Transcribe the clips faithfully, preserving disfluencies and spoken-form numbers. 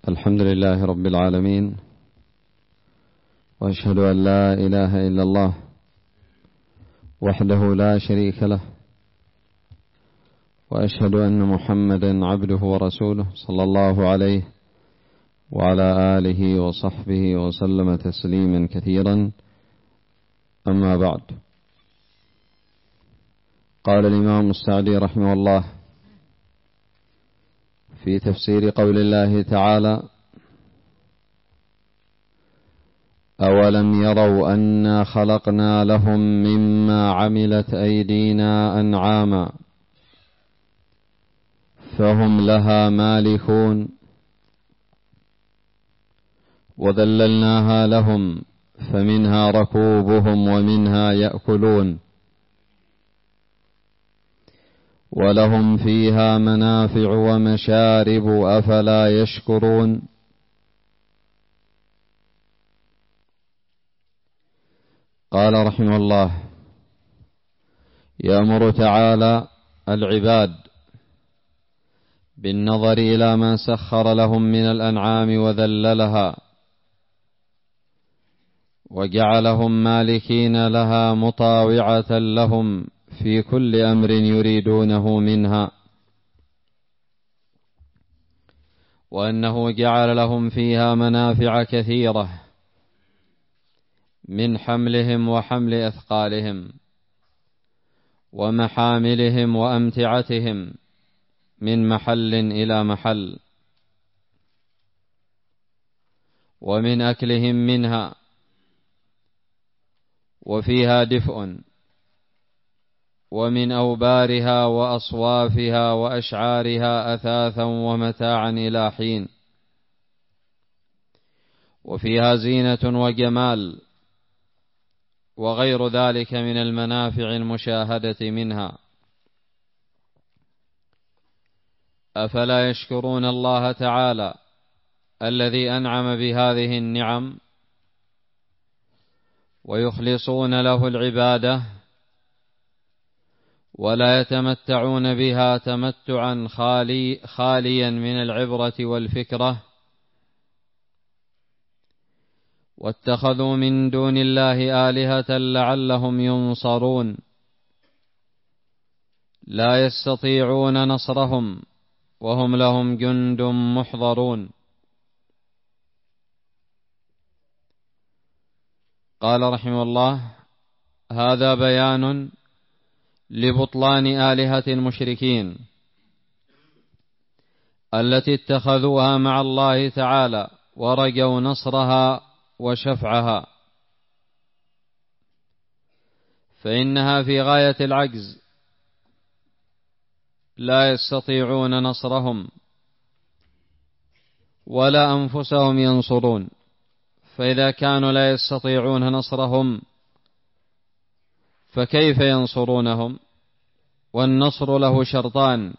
الحمد لله رب العالمين، وأشهد أن لا إله إلا الله وحده لا شريك له، وأشهد أن محمدا عبده ورسوله صلى الله عليه وعلى آله وصحبه وسلم تسليما كثيرا. أما بعد، قال الإمام السعدي رحمه الله في تفسير قول الله تعالى: أولم يروا أنا خلقنا لهم مما عملت أيدينا أنعاما فهم لها مالكون وذللناها لهم فمنها ركوبهم ومنها يأكلون ولهم فيها منافع ومشارب أفلا يشكرون. قال رحمه الله: يأمر تعالى العباد بالنظر إلى ما سخر لهم من الأنعام وذللها وجعلهم مالكين لها مطاوعة لهم في كل أمر يريدونه منها، وأنه جعل لهم فيها منافع كثيرة من حملهم وحمل أثقالهم ومحاملهم وأمتعتهم من محل إلى محل، ومن أكلهم منها، وفيها دفء، ومن أوبارها وأصوافها وأشعارها أثاثا ومتاعا إلى حين، وفيها زينة وجمال وغير ذلك من المنافع المشاهدة منها. أفلا يشكرون الله تعالى الذي أنعم بهذه النعم ويخلصون له العبادة ولا يتمتعون بها تمتعا خالي خاليا من العبرة والفكرة، واتخذوا من دون الله آلهة لعلهم ينصرون لا يستطيعون نصرهم وهم لهم جند محضرون. قال رحمه الله: هذا بيان لبطلان آلهة المشركين التي اتخذوها مع الله تعالى ورجوا نصرها وشفعها، فإنها في غاية العجز، لا يستطيعون نصرهم ولا أنفسهم ينصرون، فإذا كانوا لا يستطيعون نصرهم فكيف ينصرونهم؟ والنصر له شرطان: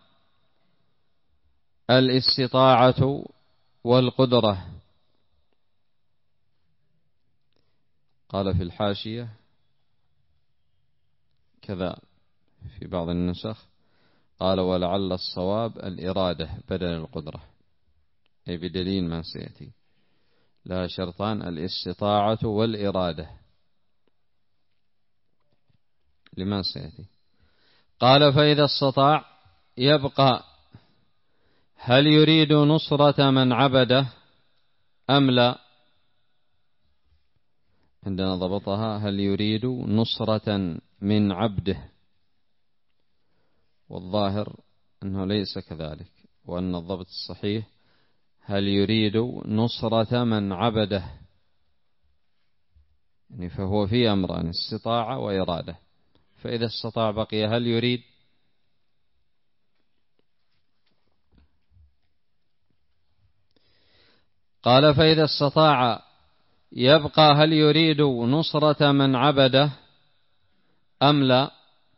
الاستطاعة والقدرة. قال في الحاشية كذا في بعض النسخ، قال: ولعل الصواب الإرادة بدل القدرة، أي بدليل ما سيأتي، لها شرطان: الاستطاعة والإرادة لما سيأتي. قال: فإذا استطاع يبقى هل يريد نصرة من عبده أم لا؟ عندنا ضبطها هل يريد نصرة من عبده، والظاهر أنه ليس كذلك، وأن الضبط الصحيح هل يريد نصرة من عبده، يعني فهو في أمران: استطاعة وإرادة. فإذا استطاع بقي هل يريد. قال: فإذا استطاع يبقى هل يريد نصرة من عبده أم لا؟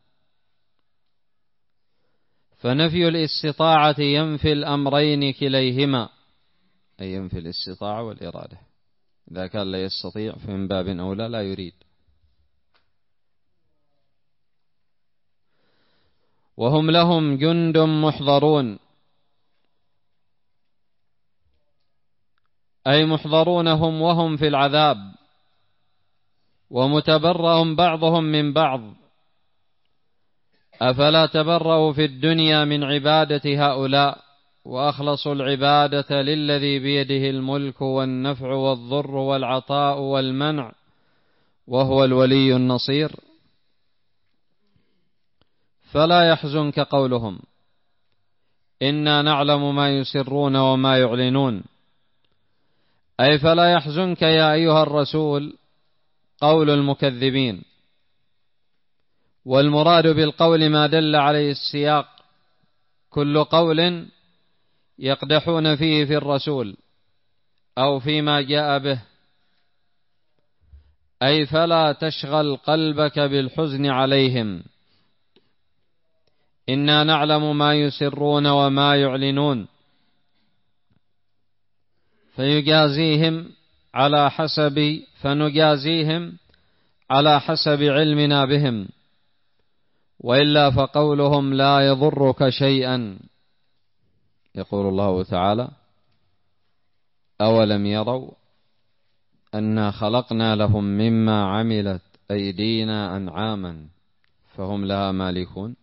فنفي الاستطاعة ينفي الأمرين كليهما، أي ينفي الاستطاعة والإرادة. إذا كان لا يستطيع فمن باب أولى لا يريد. وهم لهم جند محضرون، أي محضرونهم وهم في العذاب، ومتبرأ بعضهم من بعض. أفلا تبرأوا في الدنيا من عبادة هؤلاء وأخلصوا العبادة للذي بيده الملك والنفع والضر والعطاء والمنع وهو الولي النصير؟ فلا يحزنك قولهم إنا نعلم ما يسرون وما يعلنون، أي فلا يحزنك يا أيها الرسول قول المكذبين. والمراد بالقول ما دل عليه السياق، كل قول يقدحون فيه في الرسول أو فيما جاء به، أي فلا تشغل قلبك بالحزن عليهم. إنا نعلم ما يسرون وما يعلنون، فيجازيهم على حسب فنجازيهم على حسب علمنا بهم، وإلا فقولهم لا يضرك شيئا. يقول الله تعالى: أولم يروا أنا خلقنا لهم مما عملت أيدينا أنعاما فهم لها مالكون.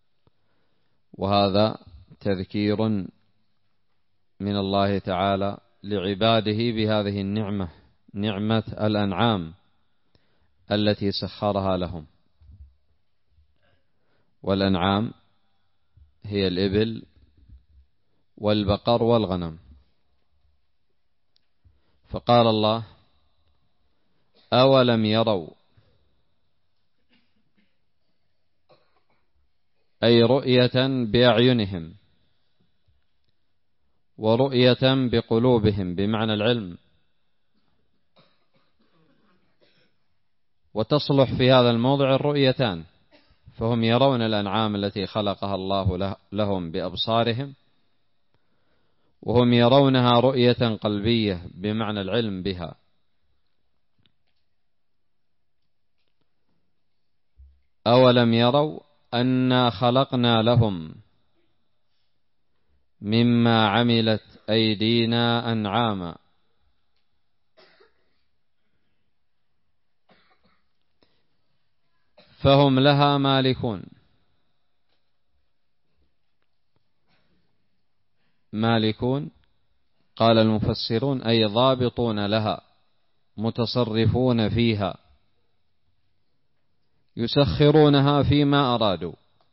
وهذا تذكير من الله تعالى لعباده بهذه النعمة، نعمة الأنعام التي سخرها لهم. والأنعام هي الإبل والبقر والغنم. فقال الله: أولم يروا، أي رؤية بأعينهم ورؤية بقلوبهم بمعنى العلم. وتصلح في هذا الموضع الرؤيتان، فهم يرون الأنعام التي خلقها الله لهم بأبصارهم، وهم يرونها رؤية قلبية بمعنى العلم بها. أولم يروا أنا خلقنا لهم مما عملت أيدينا أنعاما، فهم لها مالكون. مالكون قال المفسرون أي ضابطون لها، متصرفون فيها، يسخرونها فيما أرادوا.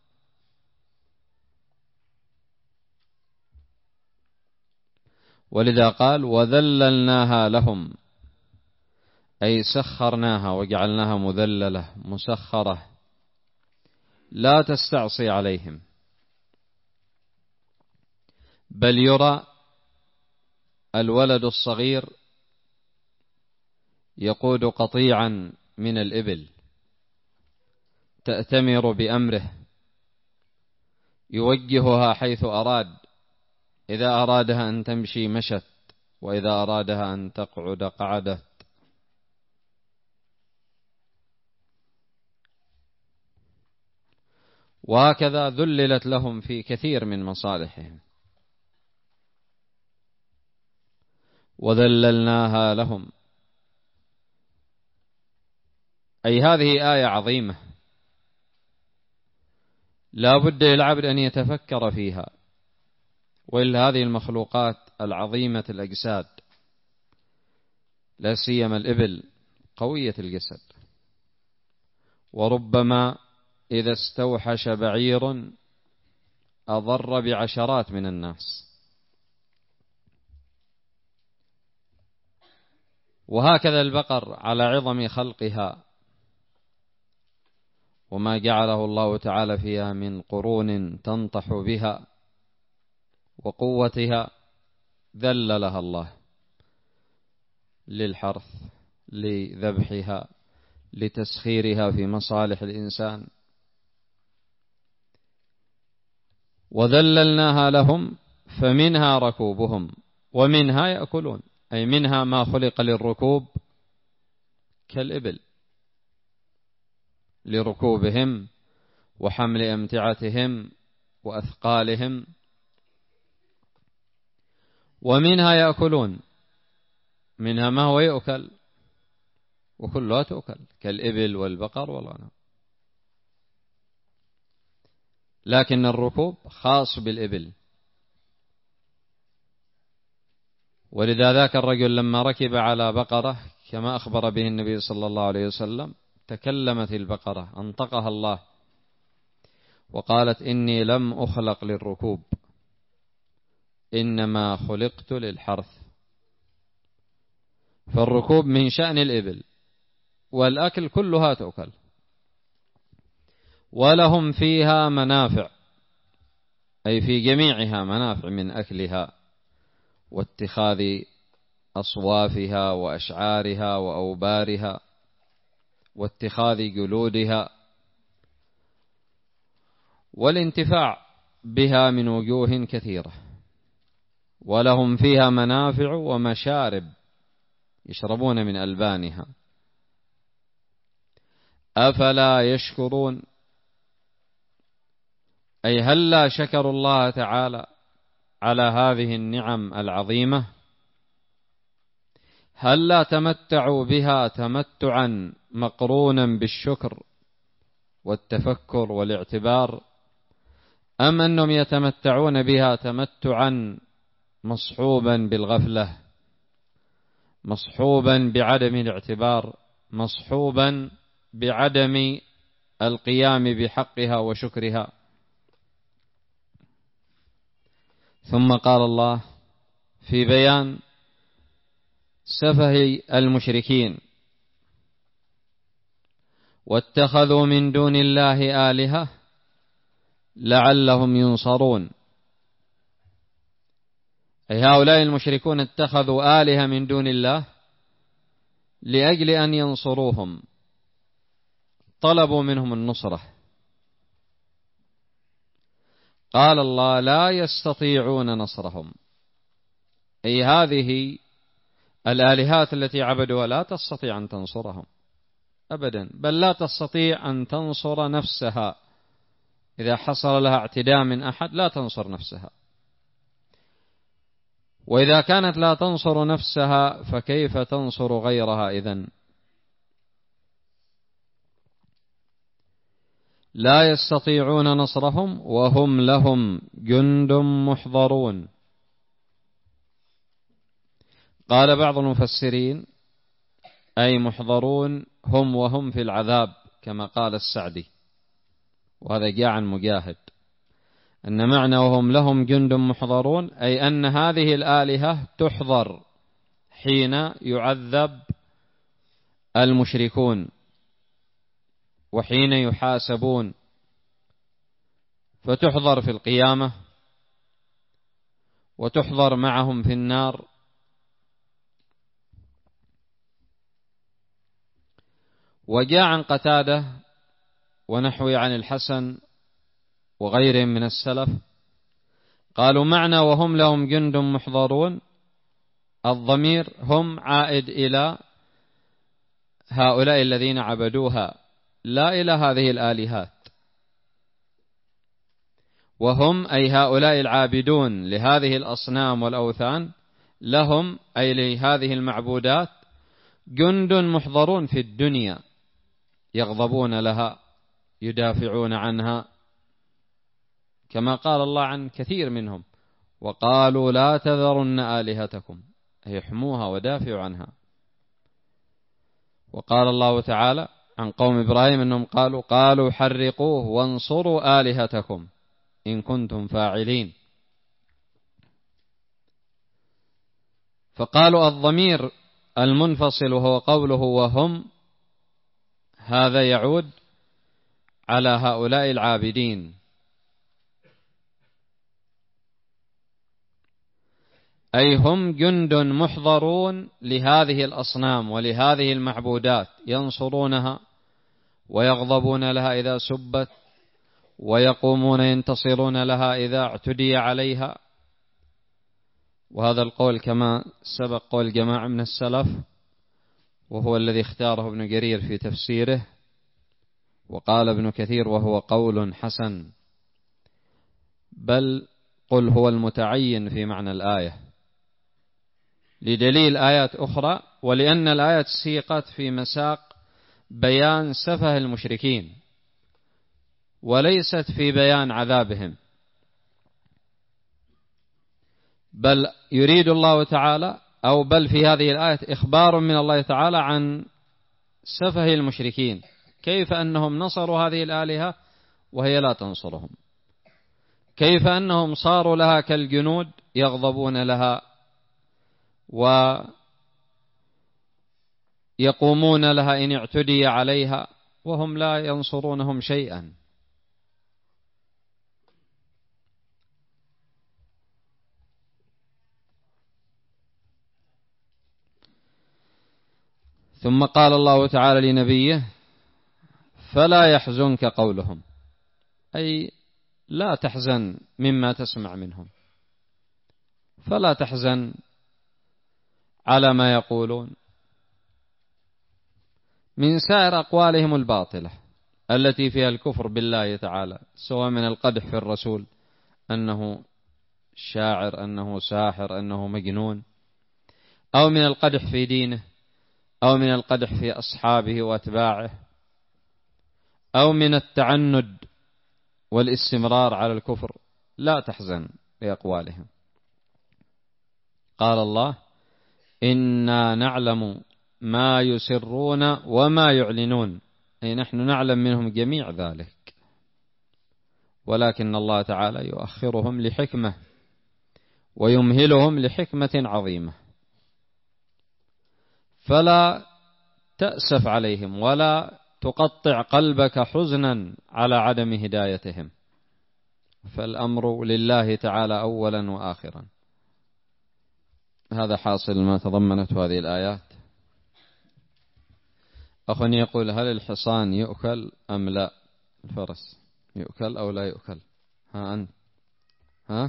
ولذا قال: وذللناها لهم، أي سخرناها وجعلناها مذللة مسخرة لا تستعصي عليهم، بل يرى الولد الصغير يقود قطيعا من الإبل تأتمر بأمره، يوجهها حيث أراد، إذا أرادها أن تمشي مشت، وإذا أرادها أن تقعد قعدت. وهكذا ذللت لهم في كثير من مصالحهم. وذللناها لهم، أي هذه آية عظيمة لا بد للعبد أن يتفكر فيها. وإلا هذه المخلوقات العظيمة الأجساد، لا سيما الإبل قوية الجسد، وربما إذا استوحش بعير أضر بعشرات من الناس. وهكذا البقر على عظم خلقها وما جعله الله تعالى فيها من قرون تنطح بها وقوتها، ذللها الله للحرث، لذبحها، لتسخيرها في مصالح الإنسان. وذللناها لهم فمنها ركوبهم ومنها يأكلون، أي منها ما خلق للركوب كالإبل، لركوبهم وحمل أمتعتهم وأثقالهم. ومنها يأكلون، منها ما هو يؤكل وكلها تؤكل كالإبل والبقر والغنم، لكن الركوب خاص بالإبل. ولذا ذاك الرجل لما ركب على بقرة كما أخبر به النبي صلى الله عليه وسلم تكلمت البقرة، أنطقها الله وقالت إني لم أخلق للركوب إنما خلقت للحرث. فالركوب من شأن الإبل، والأكل كلها تؤكل، ولهم فيها منافع، أي في جميعها منافع من أكلها واتخاذ أصوافها وأشعارها وأوبارها واتخاذ جلودها والانتفاع بها من وجوه كثيرة. ولهم فيها منافع ومشارب يشربون من ألبانها. أفلا يشكرون، أي هل لا شكروا الله تعالى على هذه النعم العظيمة؟ هل لا تمتعوا بها تمتعا مقرونا بالشكر والتفكر والاعتبار، أم أنهم يتمتعون بها تمتعا مصحوبا بالغفلة، مصحوبا بعدم الاعتبار، مصحوبا بعدم القيام بحقها وشكرها؟ ثم قال الله في بيان سفه المشركين: واتخذوا من دون الله آلهة لعلهم ينصرون. أي هؤلاء المشركون اتخذوا آلهة من دون الله لأجل أن ينصروهم، طلبوا منهم النصرة. قال الله: لا يستطيعون نصرهم، أي هذه الآلهات التي عبدوها لا تستطيع أن تنصرهم أبدا، بل لا تستطيع أن تنصر نفسها. إذا حصل لها اعتداء من أحد لا تنصر نفسها، وإذا كانت لا تنصر نفسها فكيف تنصر غيرها إذن؟ لا يستطيعون نصرهم وهم لهم جند محضرون. قال بعض المفسرين: أي محضرون هم وهم في العذاب، كما قال السعدي، وهذا جاء عن مجاهد، أن معنى وهم لهم جند محضرون أي أن هذه الآلهة تحضر حين يعذب المشركون وحين يحاسبون، فتحضر في القيامة وتحضر معهم في النار. وجاء عن قتادة ونحوي عن الحسن وغيرهم من السلف قالوا: معنى وهم لهم جند محضرون، الضمير هم عائد إلى هؤلاء الذين عبدوها لا إلى هذه الآلهات. وهم أي هؤلاء العابدون لهذه الأصنام والأوثان، لهم أي لهذه المعبودات جند محضرون في الدنيا يغضبون لها يدافعون عنها، كما قال الله عن كثير منهم: وقالوا لا تذرن آلهتكم، أي احموها ودافعوا عنها. وقال الله تعالى عن قوم إبراهيم أنهم قالوا قالوا حرقوه وانصروا آلهتكم إن كنتم فاعلين. فقالوا الضمير المنفصل وهو قوله وهم، هذا يعود على هؤلاء العابدين، أي هم جند محضرون لهذه الأصنام ولهذه المعبودات، ينصرونها ويغضبون لها إذا سبت، ويقومون ينتصرون لها إذا اعتدي عليها. وهذا القول كما سبق قول جماعة من السلف، وهو الذي اختاره ابن جرير في تفسيره، وقال ابن كثير وهو قول حسن، بل قل هو المتعين في معنى الآية. لدليل آيات أخرى، ولأن الآيات سيقت في مساق بيان سفه المشركين وليست في بيان عذابهم، بل يريد الله تعالى أو بل في هذه الآية إخبار من الله تعالى عن سفه المشركين، كيف أنهم نصروا هذه الآلهة وهي لا تنصرهم، كيف أنهم صاروا لها كالجنود يغضبون لها ويقومون لها إن اعتدي عليها وهم لا ينصرونهم شيئا. ثم قال الله تعالى لنبيه: فلا يحزنك قولهم، أي لا تحزن مما تسمع منهم، فلا تحزن على ما يقولون من سائر أقوالهم الباطلة التي فيها الكفر بالله تعالى، سواء من القدح في الرسول أنه شاعر، أنه ساحر، أنه مجنون، أو من القدح في دينه، أو من القدح في أصحابه وأتباعه، أو من التعند والاستمرار على الكفر. لا تحزن بأقوالهم. قال الله: إنا نعلم ما يسرون وما يعلنون، أي نحن نعلم منهم جميع ذلك، ولكن الله تعالى يؤخرهم لحكمة ويمهلهم لحكمة عظيمة، فلا تأسف عليهم ولا تقطع قلبك حزنا على عدم هدايتهم، فالأمر لله تعالى أولا وآخرا. هذا حاصل ما تضمنته هذه الآيات. أخ يقول: هل الحصان يؤكل أم لا؟ الفرس يؤكل أو لا يؤكل؟ ها أنت ها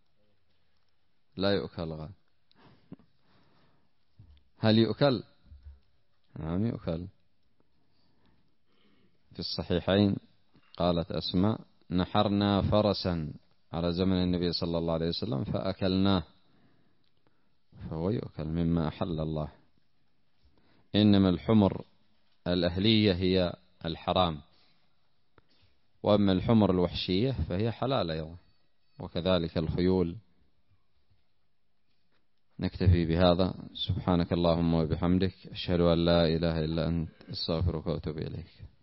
لا يؤكل غير. هل يؤكل؟ نعم يؤكل. في الصحيحين قالت أسماء: نحرنا فرسا على زمن النبي صلى الله عليه وسلم فأكلناه، فهو يؤكل مما أحل الله. إنما الحمر الأهلية هي الحرام، وأما الحمر الوحشية فهي حلال أيضا، وكذلك الخيول. نكتفي بهذا. سبحانك اللهم وبحمدك، أشهد أن لا إله إلا أنت، أستغفرك وأتوب إليك.